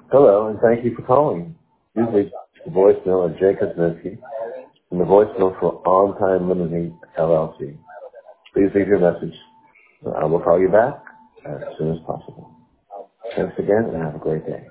Hello, and thank you for calling. You've reached the voicemail of Jay Kosminski and the voicemail for On Time Limousine LLC. Please leave your message. I will call you back as soon as possible. Thanks again, and have a great day.